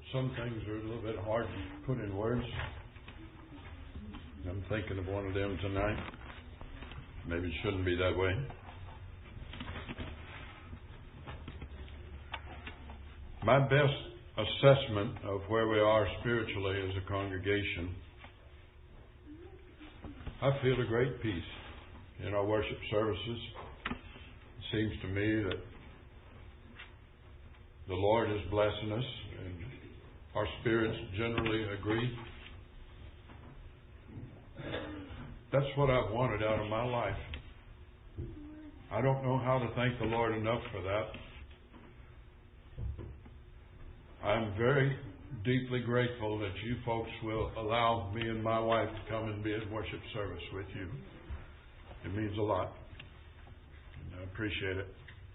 Some things are a little bit hard to put in words. I'm thinking of one of them tonight. Maybe it shouldn't be that way. My best assessment of where we are spiritually as a congregation, I feel a great peace in our worship services. It seems to me that the Lord is blessing us, and our spirits generally agree. That's what I've wanted out of my life. I don't know how to thank the Lord enough for that. I'm very deeply grateful that you folks will allow me and my wife to come and be in worship service with you. It means a lot. And I appreciate it.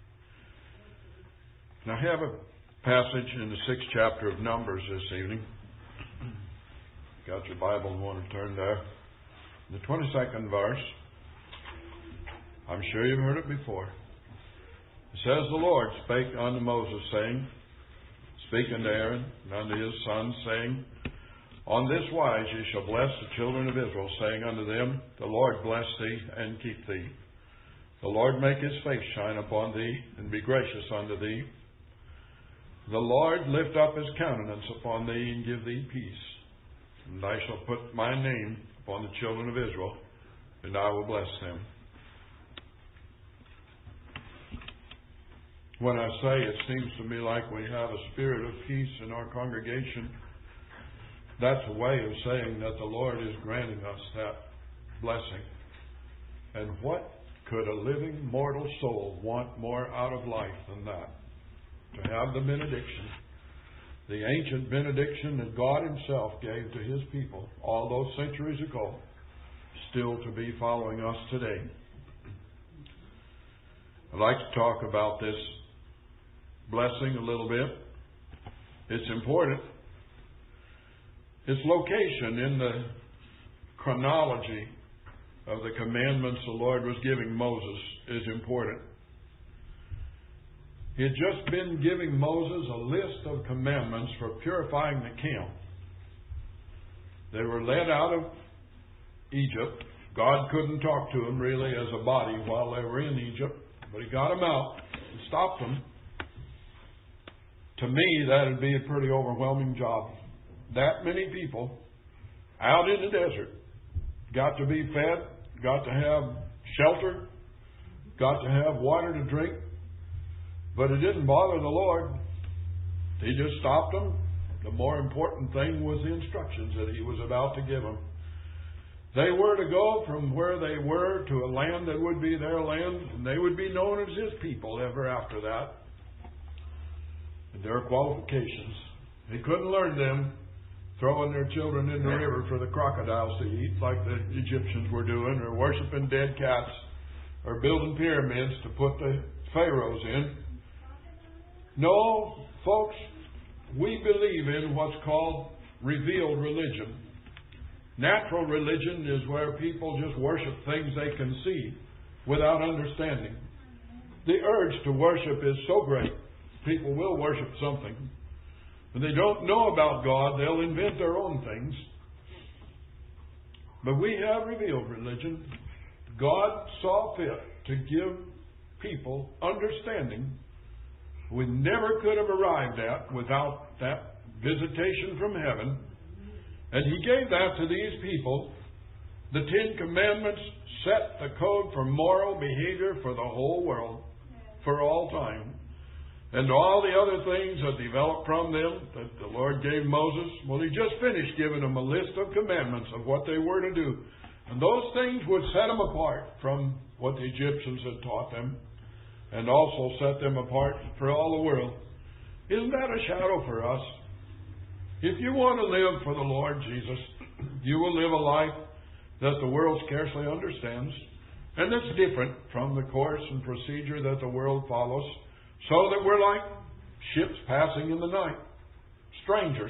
And I have a passage in the 6th chapter of Numbers this evening. Got your Bible and want to turn there. The 22nd verse. I'm sure you've heard it before. It says, "The Lord spake unto Moses, saying," speaking to Aaron and unto his sons, saying, "On this wise ye shall bless the children of Israel, saying unto them, The Lord bless thee and keep thee. The Lord make his face shine upon thee, and be gracious unto thee. The Lord lift up his countenance upon thee, and give thee peace. And I shall put my name upon the children of Israel, and I will bless them." When I say it seems to me like we have a spirit of peace in our congregation, that's a way of saying that the Lord is granting us that blessing. And what could a living mortal soul want more out of life than that? To have the benediction, the ancient benediction that God Himself gave to His people all those centuries ago, still to be following us today. I'd like to talk about this blessing a little bit. It's important. Its location in the chronology of the commandments the Lord was giving Moses is important. He had just been giving Moses a list of commandments for purifying the camp. They were led out of Egypt. God couldn't talk to them really as a body while they were in Egypt, but He got them out and stopped them. To me, that would be a pretty overwhelming job. That many people out in the desert got to be fed, got to have shelter, got to have water to drink. But it didn't bother the Lord. He just stopped them. The more important thing was the instructions that He was about to give them. They were to go from where they were to a land that would be their land, and they would be known as His people ever after that. And there are qualifications. He couldn't learn them throwing their children in the river for the crocodiles to eat like the Egyptians were doing, or worshiping dead cats, or building pyramids to put the pharaohs in. No, folks, we believe in what's called revealed religion. Natural religion is where people just worship things they can see without understanding. The urge to worship is so great, people will worship something. When they don't know about God, they'll invent their own things. But we have revealed religion. God saw fit to give people understanding we never could have arrived at without that visitation from heaven. And He gave that to these people. The 10 Commandments set the code for moral behavior for the whole world, for all time. And all the other things that developed from them that the Lord gave Moses, well, He just finished giving them a list of commandments of what they were to do. And those things would set them apart from what the Egyptians had taught them, and also set them apart for all the world. Isn't that a shadow for us? If you want to live for the Lord Jesus, you will live a life that the world scarcely understands, and that's different from the course and procedure that the world follows, so that we're like ships passing in the night, strangers.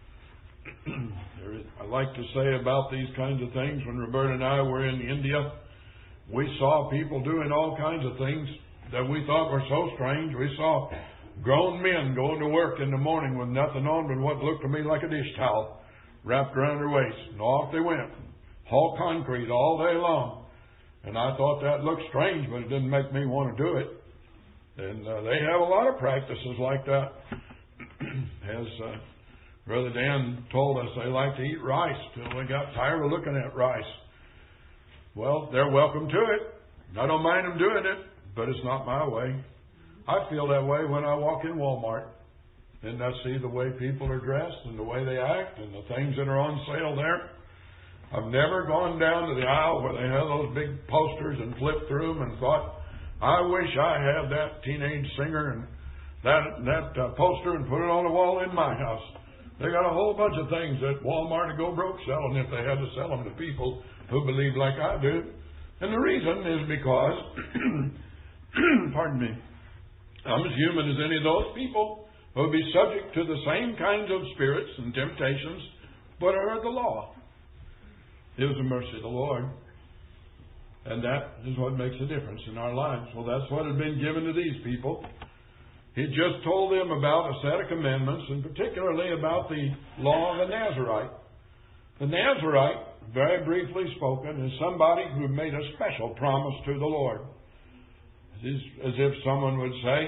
I like to say about these kinds of things, when Roberta and I were in India, we saw people doing all kinds of things that we thought were so strange. We saw Grown men going to work in the morning with nothing on but what looked to me like a dish towel wrapped around their waist. And off they went. Haul concrete all day long. And I thought that looked strange, but it didn't make me want to do it. And they have a lot of practices like that. As Brother Dan told us, they like to eat rice till they got tired of looking at rice. Well, they're welcome to it. I don't mind them doing it, but it's not my way. I feel that way when I walk in Walmart and I see the way people are dressed and the way they act and the things that are on sale there. I've never gone down to the aisle where they have those big posters and flipped through them and thought, I wish I had that teenage singer and that poster and put it on the wall in my house. They got a whole bunch of things that Walmart would go broke selling if they had to sell them to people who believe like I do. And the reason is because, pardon me, I'm as human as any of those people who will be subject to the same kinds of spirits and temptations, but are the law. It was the mercy of the Lord. And that is what makes a difference in our lives. Well, that's what had been given to these people. He just told them about a set of commandments, and particularly about the law of the Nazarite. The Nazarite, very briefly spoken, is somebody who made a special promise to the Lord. As if someone would say,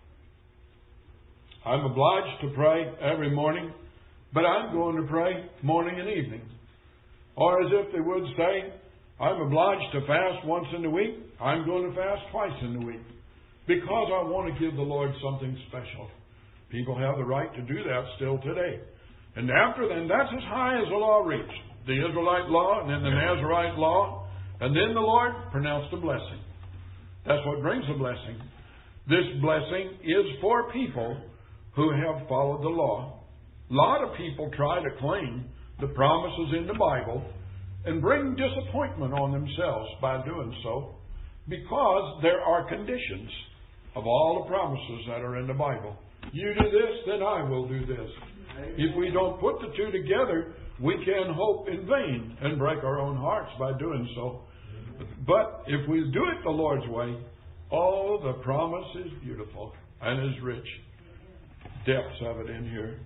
I'm obliged to pray every morning, but I'm going to pray morning and evening. Or as if they would say, I'm obliged to fast once in the week, I'm going to fast twice in the week. Because I want to give the Lord something special. People have the right to do that still today. And after then, that's as high as the law reached. The Israelite law, and then the Nazarite law, and then the Lord pronounced a blessing. That's what brings a blessing. This blessing is for people who have followed the law. A lot of people try to claim the promises in the Bible and bring disappointment on themselves by doing so, because there are conditions of all the promises that are in the Bible. You do this, then I will do this. If we don't put the two together, we can hope in vain and break our own hearts by doing so. But if we do it the Lord's way, oh, the promise is beautiful and is rich. Depths of it in here.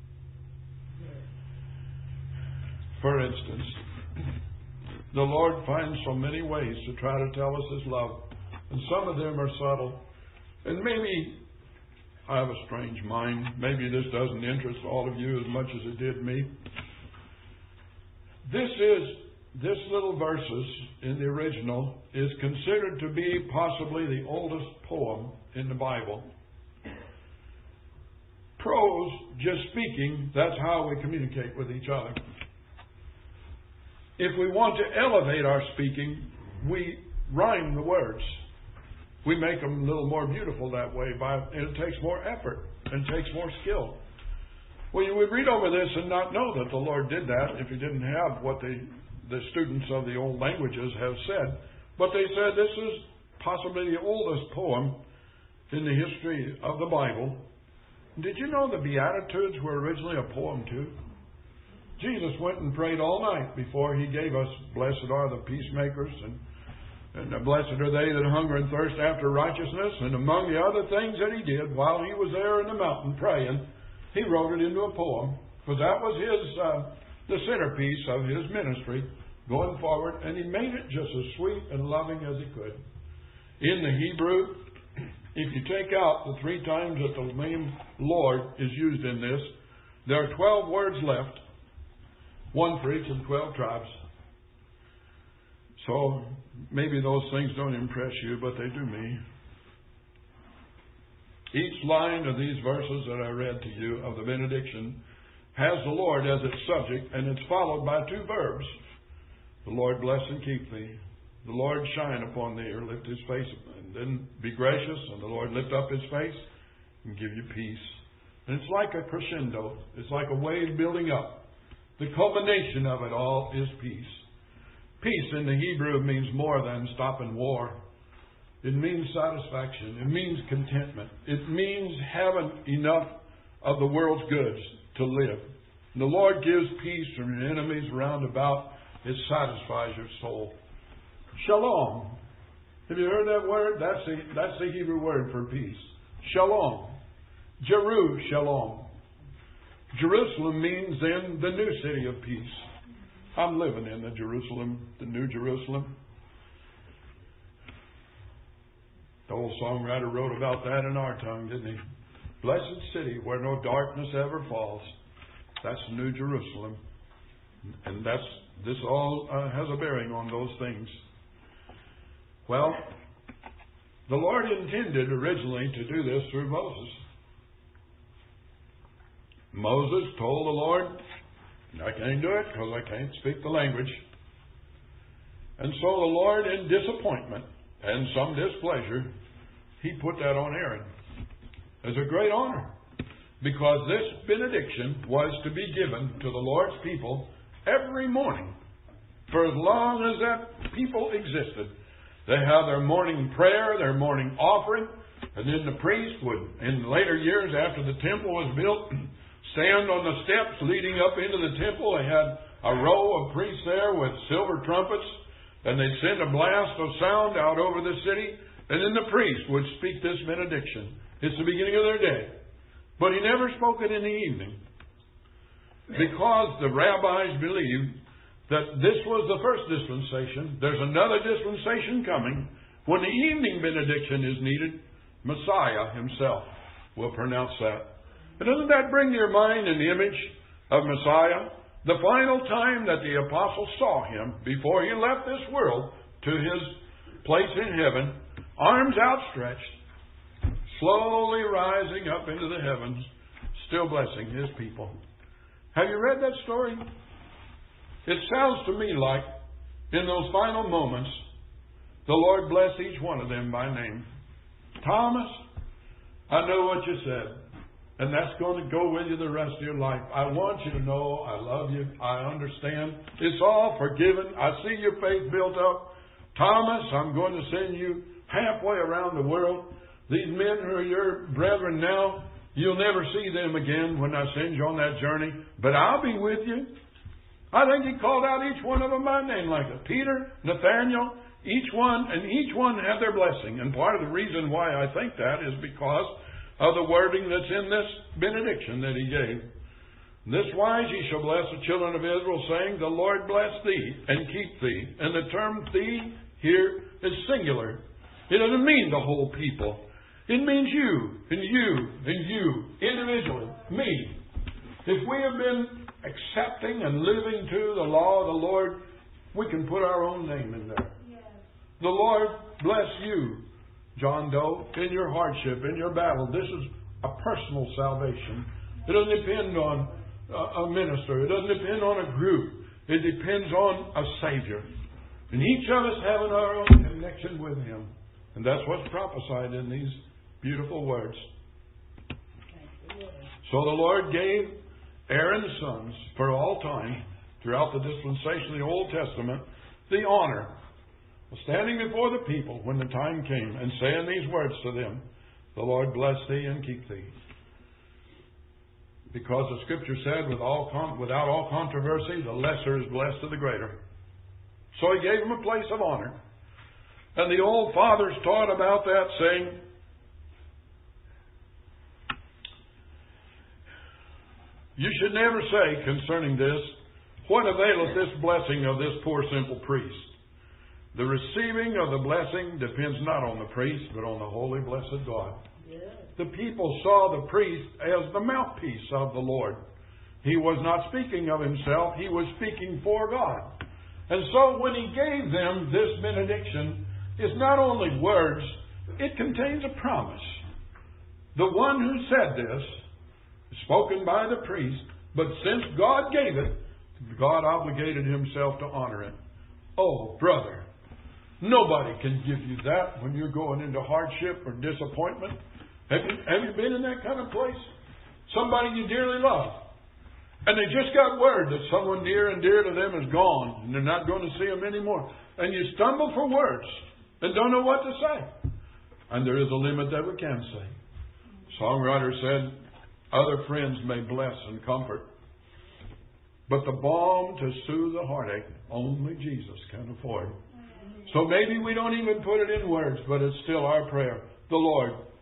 For instance, the Lord finds so many ways to try to tell us His love. And some of them are subtle. And maybe I have a strange mind. Maybe this doesn't interest all of you as much as it did me. This little verses in the original is considered to be possibly the oldest poem in the Bible. Prose, just speaking, that's how we communicate with each other. If we want to elevate our speaking, we rhyme the words. We make them a little more beautiful that way, and it takes more effort and takes more skill. Well, you would read over this and not know that the Lord did that if He didn't have what the students of the old languages have said. But they said this is possibly the oldest poem in the history of the Bible. Did you know the Beatitudes were originally a poem too? Jesus went and prayed all night before He gave us, blessed are the peacemakers, and blessed are they that hunger and thirst after righteousness. And among the other things that He did while He was there in the mountain praying, He wrote it into a poem, because that was the centerpiece of His ministry going forward, and He made it just as sweet and loving as He could. In the Hebrew, if you take out the 3 times that the name Lord is used in this, there are 12 words left, 1 for each of the 12 tribes. So maybe those things don't impress you, but they do me. Each line of these verses that I read to you of the benediction has the Lord as its subject, and it's followed by 2 verbs. The Lord bless and keep thee. The Lord shine upon thee, or lift His face, and then be gracious, and the Lord lift up His face and give you peace. And it's like a crescendo. It's like a wave building up. The culmination of it all is peace. Peace in the Hebrew means more than stopping war. It means satisfaction. It means contentment. It means having enough of the world's goods to live. And the Lord gives peace from your enemies round about. It satisfies your soul. Shalom. Have you heard that word? That's the Hebrew word for peace. Shalom. Jerusalem. Jerusalem means then the new city of peace. I'm living in the New Jerusalem. The old songwriter wrote about that in our tongue, didn't he? Blessed city where no darkness ever falls. That's New Jerusalem. And this all has a bearing on those things. Well, the Lord intended originally to do this through Moses. Moses told the Lord, I can't do it because I can't speak the language. And so the Lord, in disappointment and some displeasure, He put that on Aaron as a great honor. Because this benediction was to be given to the Lord's people every morning for as long as that people existed. They have their morning prayer, their morning offering, and then the priest would, in later years after the temple was built, stand on the steps leading up into the temple. They had a row of priests there with silver trumpets, and they'd send a blast of sound out over the city, and then the priest would speak this benediction. It's the beginning of their day. But he never spoke it in the evening, because the rabbis believed that this was the first dispensation. There's another dispensation coming when the evening benediction is needed. Messiah Himself will pronounce that. And doesn't that bring to your mind an image of Messiah? The final time that the apostle saw Him before He left this world to His place in heaven, arms outstretched, slowly rising up into the heavens, still blessing His people. Have you read that story? It sounds to me like, in those final moments, the Lord blessed each one of them by name. Thomas, I know what you said, and that's going to go with you the rest of your life. I want you to know I love you. I understand. It's all forgiven. I see your faith built up. Thomas, I'm going to send you halfway around the world. These men who are your brethren now, you'll never see them again when I send you on that journey, but I'll be with you. I think He called out each one of them by name like that. Peter, Nathaniel, each one had their blessing. And part of the reason why I think that is because of the wording that's in this benediction that He gave. This wise ye shall bless the children of Israel, saying, the Lord bless thee and keep thee. And the term thee here is singular. It doesn't mean the whole people. It means you, and you, and you, individually, me. If we have been accepting and living to the law of the Lord, we can put our own name in there. Yes. The Lord bless you, John Doe, in your hardship, in your battle. This is a personal salvation. It doesn't depend on a minister. It doesn't depend on a group. It depends on a Savior. And each of us having our own connection with Him. And that's what's prophesied in these beautiful words. So the Lord gave Aaron's sons for all time, throughout the dispensation of the Old Testament, the honor of standing before the people when the time came and saying these words to them, the Lord bless thee and keep thee. Because the Scripture said, without all controversy, the lesser is blessed of the greater. So He gave them a place of honor. And the old fathers taught about that, saying, you should never say concerning this, what availeth this blessing of this poor simple priest? The receiving of the blessing depends not on the priest, but on the holy blessed God. Yeah. The people saw the priest as the mouthpiece of the Lord. He was not speaking of himself, he was speaking for God. And so when he gave them this benediction, it's not only words, it contains a promise. The one who said this, spoken by the priest, but since God gave it, God obligated Himself to honor it. Oh, brother, nobody can give you that when you're going into hardship or disappointment. Have you been in that kind of place? Somebody you dearly love, and they just got word that someone near and dear to them is gone, and they're not going to see them anymore. And you stumble for words and don't know what to say. And there is a limit that we can say. Songwriter said, other friends may bless and comfort, but the balm to soothe the heartache, only Jesus can afford. So maybe we don't even put it in words, but it's still our prayer. The Lord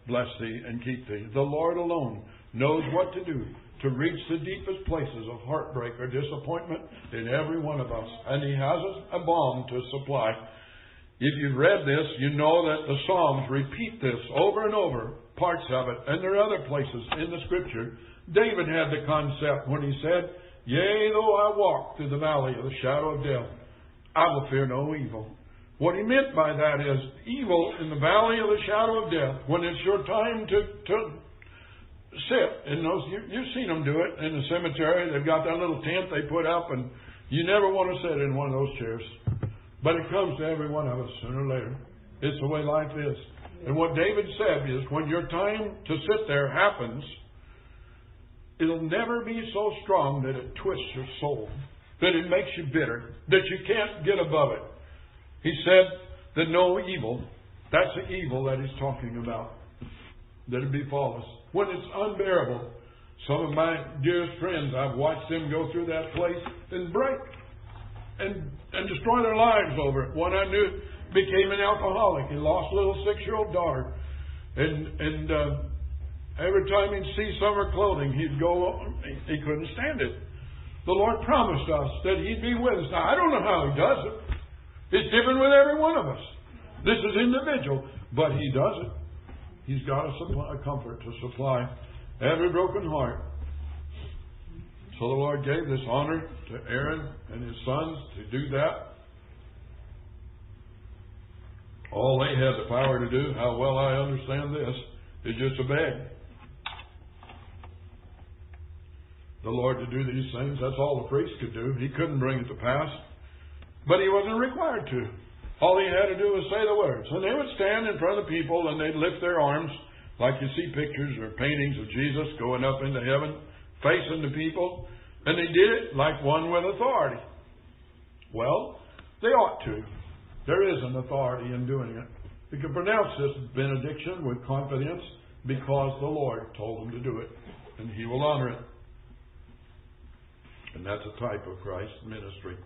bless thee and keep thee. The Lord alone knows what to do to reach the deepest places of heartbreak or disappointment in every one of us. And He has a balm to supply. If you've read this, you know that the Psalms repeat this over and over, parts of it. And there are other places in the Scripture. David had the concept when he said, Yea, though I walk through the valley of the shadow of death, I will fear no evil. What he meant by that is evil in the valley of the shadow of death, when it's your time to sit in those. You've seen them do it in the cemetery. They've got that little tent they put up, and you never want to sit in one of those chairs. But it comes to every one of us sooner or later. It's the way life is. And what David said is, when your time to sit there happens, it'll never be so strong that it twists your soul, that it makes you bitter, that you can't get above it. He said that no evil, that's the evil that he's talking about, that it befall us. When it's unbearable, some of my dearest friends, I've watched them go through that place and break and destroy their lives over it. One I knew became an alcoholic. He lost a little 6-year-old daughter. And every time he'd see summer clothing, he'd go, he couldn't stand it. The Lord promised us that He'd be with us. Now, I don't know how He does it. It's different with every one of us. This is individual, but He does it. He's got a comfort to supply every broken heart. So the Lord gave this honor to Aaron and his sons to do that. All they had the power to do, how well I understand this, is just to beg the Lord to do these things. That's all the priest could do. He couldn't bring it to pass, but he wasn't required to. All he had to do was say the words. And they would stand in front of the people and they'd lift their arms, like you see pictures or paintings of Jesus going up into heaven, facing the people. And they did it like one with authority. Well, they ought to. There is an authority in doing it. You can pronounce this benediction with confidence because the Lord told them to do it. And He will honor it. And that's a type of Christ's ministry.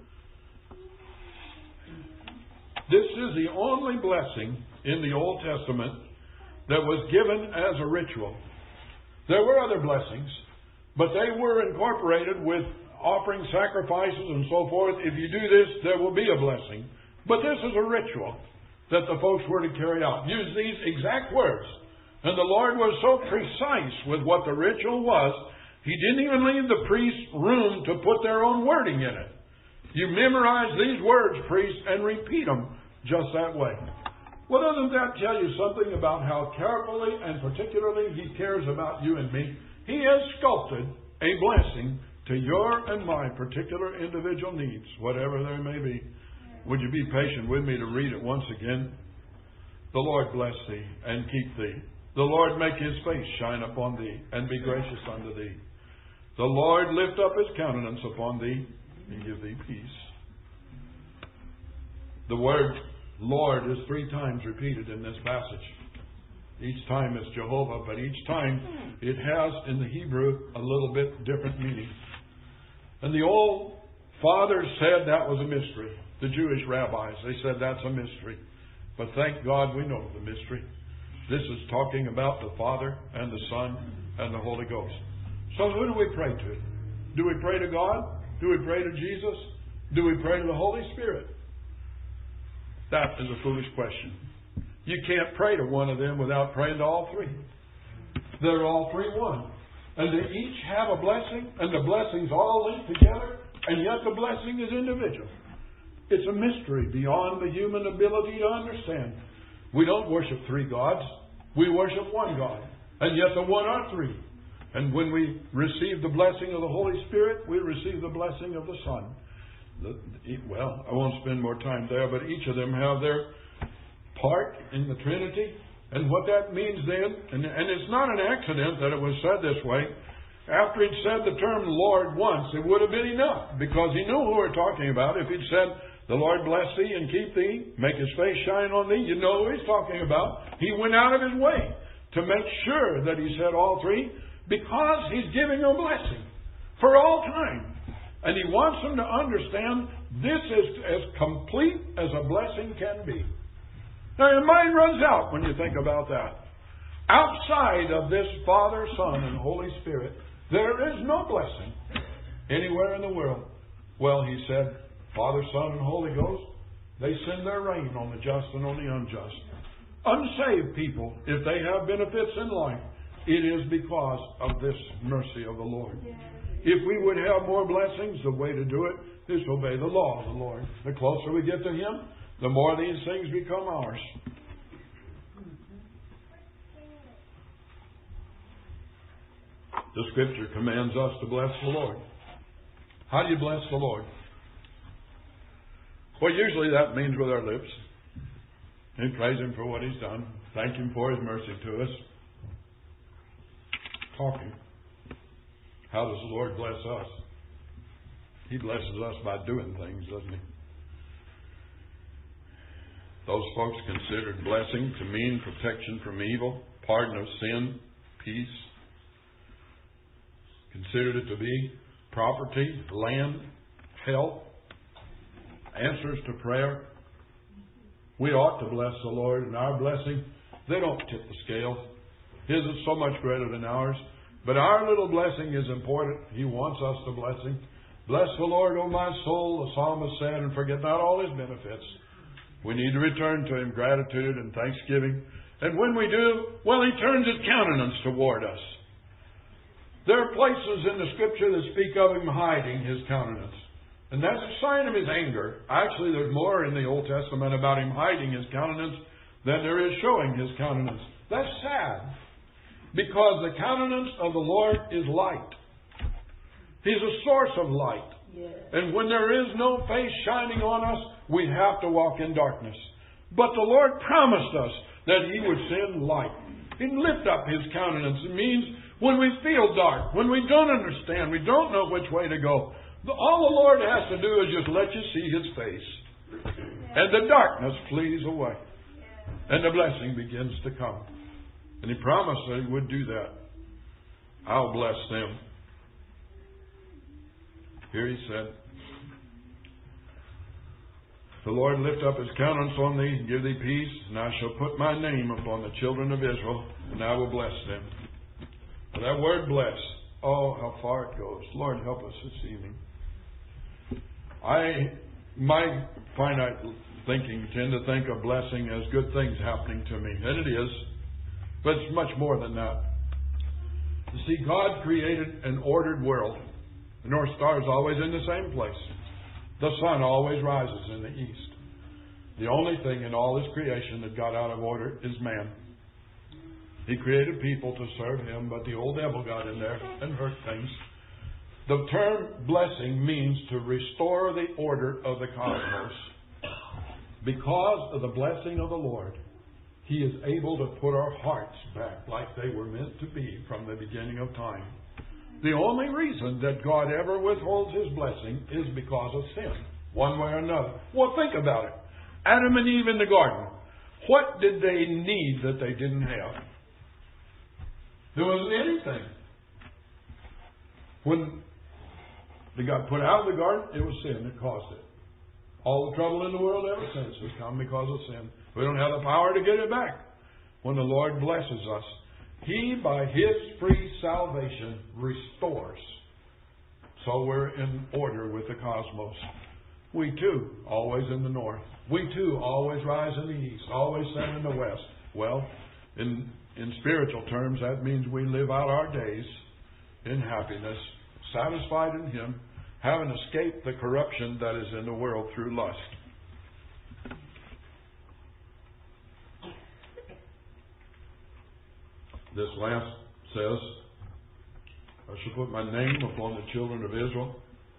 This is the only blessing in the Old Testament that was given as a ritual. There were other blessings, but they were incorporated with offering sacrifices and so forth. If you do this, there will be a blessing. But this is a ritual that the folks were to carry out. Use these exact words. And the Lord was so precise with what the ritual was, He didn't even leave the priests room to put their own wording in it. You memorize these words, priests, and repeat them just that way. Well, doesn't that tell you something about how carefully and particularly He cares about you and me? He has sculpted a blessing to your and my particular individual needs, whatever they may be. Would you be patient with me to read it once again? The Lord bless thee and keep thee. The Lord make His face shine upon thee and be gracious unto thee. The Lord lift up His countenance upon thee and give thee peace. The word Lord is 3 times repeated in this passage. Each time it's Jehovah, but each time it has in the Hebrew a little bit different meaning. And the old fathers said that was a mystery. The Jewish rabbis, they said that's a mystery. But thank God we know the mystery. This is talking about the Father and the Son and the Holy Ghost. So who do we pray to? Do we pray to God? Do we pray to Jesus? Do we pray to the Holy Spirit? That is a foolish question. You can't pray to one of them without praying to all 3. They're all 3 one. And they each have a blessing, and the blessings all linked together, and yet the blessing is individual. It's a mystery beyond the human ability to understand. We don't worship 3 gods. We worship one God. And yet the one are 3. And when we receive the blessing of the Holy Spirit, we receive the blessing of the Son. Well, I won't spend more time there, but each of them have their part in the Trinity. And what that means then, and it's not an accident that it was said this way. After he'd said the term Lord once, it would have been enough, because he knew who we're talking about. If he'd said, the Lord bless thee and keep thee, make His face shine on thee, you know who He's talking about. He went out of His way to make sure that He said all 3, because He's giving a blessing for all time. And He wants them to understand this is as complete as a blessing can be. Now your mind runs out when you think about that. outside of this Father, Son, and Holy Spirit, there is no blessing anywhere in the world. Well, he said, Father, Son, and Holy Ghost, they send their rain on the just and on the unjust. Unsaved people, if they have benefits in life, it is because of this mercy of the Lord. If we would have more blessings, the way to do it is obey the law of the Lord. The closer we get to Him, the more these things become ours. The Scripture commands us to bless the Lord. How do you bless the Lord? Well, usually that means with our lips. We praise Him for what He's done. Thank Him for His mercy to us. Talking. How does the Lord bless us? He blesses us by doing things, doesn't He? Those folks considered blessing to mean protection from evil, pardon of sin, peace. Considered it to be property, land, health, answers to prayer. We ought to bless the Lord, and our blessing, they don't tip the scales. His is so much greater than ours. But our little blessing is important. He wants us to bless Him. Bless the Lord, O my soul, the psalmist said, and forget not all His benefits. We need to return to Him gratitude and thanksgiving. And when we do, well, He turns His countenance toward us. There are places in the Scripture that speak of Him hiding His countenance. And that's a sign of His anger. Actually, there's more in the Old Testament about Him hiding His countenance than there is showing His countenance. That's sad. Because the countenance of the Lord is light. He's a source of light. Yes. And when there is no face shining on us, we have to walk in darkness. But the Lord promised us that He would send light. He'd lift up His countenance. It means when we feel dark, when we don't understand, we don't know which way to go, all the Lord has to do is just let you see His face. And the darkness flees away. And the blessing begins to come. And He promised that He would do that. I'll bless them. Here He said, the Lord lift up His countenance on thee, and give thee peace, and I shall put my name upon the children of Israel, and I will bless them. And that word bless, oh, how far it goes. Lord, help us this evening. My finite thinking tend to think of blessing as good things happening to me. And it is. But it's much more than that. You see, God created an ordered world. The North Star is always in the same place. The sun always rises in the east. The only thing in all His creation that got out of order is man. He created people to serve Him, but the old devil got in there and hurt things. The term blessing means to restore the order of the cosmos. Because of the blessing of the Lord, He is able to put our hearts back like they were meant to be from the beginning of time. The only reason that God ever withholds His blessing is because of sin, one way or another. Well, think about it. Adam and Eve in the garden. What did they need that they didn't have? There wasn't anything. When they got put out of the garden, it was sin that caused it. All the trouble in the world ever since has come because of sin. We don't have the power to get it back. When the Lord blesses us, He, by His free salvation, restores. So we're in order with the cosmos. We too, always in the north. We too, always rise in the east, always set in the west. Well, in spiritual terms, that means we live out our days in happiness, satisfied in Him, having escaped the corruption that is in the world through lust. This last says, I shall put my name upon the children of Israel.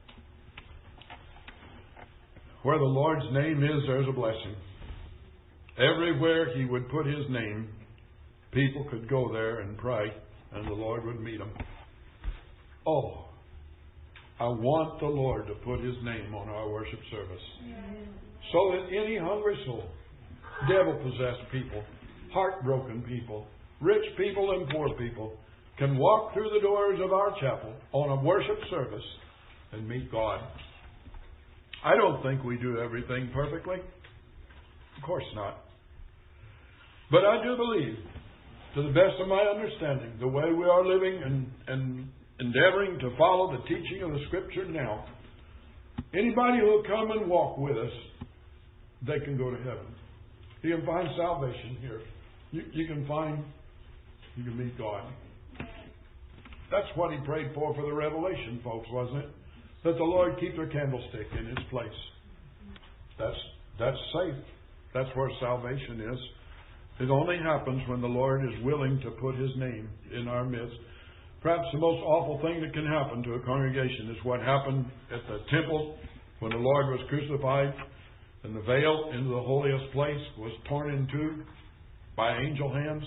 Where the Lord's name is, there's a blessing. Everywhere He would put His name, people could go there and pray, and the Lord would meet them. Oh, I want the Lord to put His name on our worship service. So that any hungry soul, devil-possessed people, heartbroken people, rich people and poor people can walk through the doors of our chapel on a worship service and meet God. I don't think we do everything perfectly. Of course not. But I do believe to the best of my understanding, the way we are living and endeavoring to follow the teaching of the Scripture now, anybody who will come and walk with us, they can go to heaven. You can find salvation here. You can meet God. That's what he prayed for the revelation, folks, wasn't it? That the Lord keep their candlestick in its place. That's safe. That's where salvation is. It only happens when the Lord is willing to put His name in our midst. Perhaps the most awful thing that can happen to a congregation is what happened at the temple when the Lord was crucified and the veil into the holiest place was torn in two by angel hands.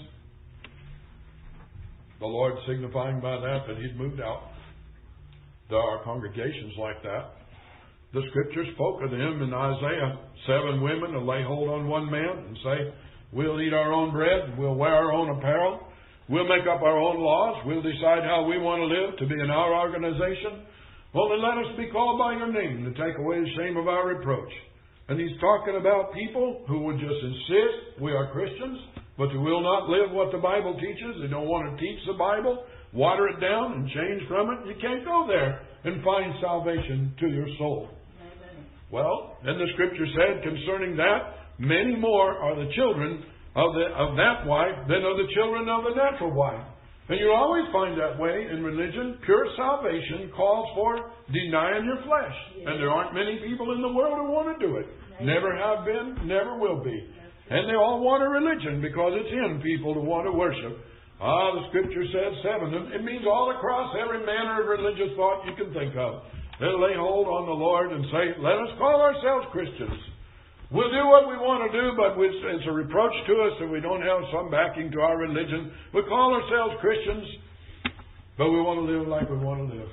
The Lord signifying by that He'd moved out. There are congregations like that. The Scripture spoke of them in Isaiah. 7 women to lay hold on one man and say, we'll eat our own bread, we'll wear our own apparel, we'll make up our own laws, we'll decide how we want to live to be in our organization. Well, then let us be called by your name to take away the shame of our reproach. And he's talking about people who would just insist we are Christians, but who will not live what the Bible teaches. They don't want to teach the Bible, water it down and change from it. You can't go there and find salvation to your soul. Well, and the Scripture said concerning that, many more are the children of that wife than are the children of the natural wife. And you always find that way in religion. Pure salvation calls for denying your flesh. And there aren't many people in the world who want to do it. Never have been, never will be. And they all want a religion because it's in people to want to worship. The Scripture says 7. It means all across every manner of religious thought you can think of. They'll lay hold on the Lord and say, let us call ourselves Christians. We'll do what we want to do, but it's a reproach to us that we don't have some backing to our religion. We call ourselves Christians, but we want to live like we want to live.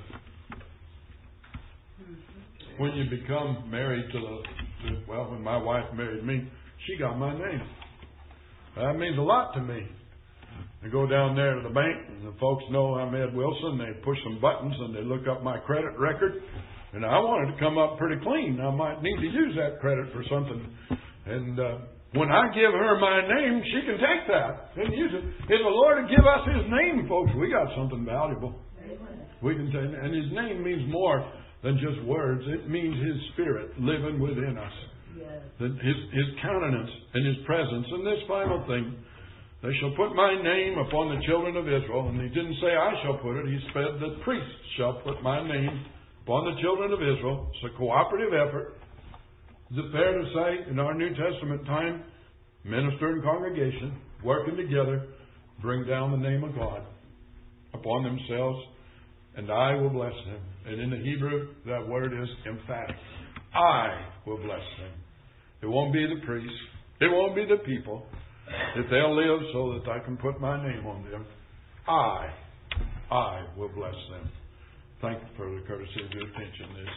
When you become married when my wife married me, she got my name. That means a lot to me. I go down there to the bank, and the folks know I'm Ed Wilson. They push some buttons, and they look up my credit record. And I wanted to come up pretty clean. I might need to use that credit for something. And when I give her my name, she can take that and use it. If the Lord would give us His name, folks, we got something valuable. We can take, and His name means more than just words. It means His Spirit living within us. His countenance and His presence. And this final thing, they shall put my name upon the children of Israel. And He didn't say I shall put it. He said the priests shall put my name upon the children of Israel. It's a cooperative effort. Is it fair to say, in our New Testament time, minister and congregation, working together, bring down the name of God upon themselves, and I will bless them. And in the Hebrew, that word is emphatic. I will bless them. It won't be the priests. It won't be the people. If they'll live so that I can put my name on them, I will bless them. Thank you for the courtesy of your attention.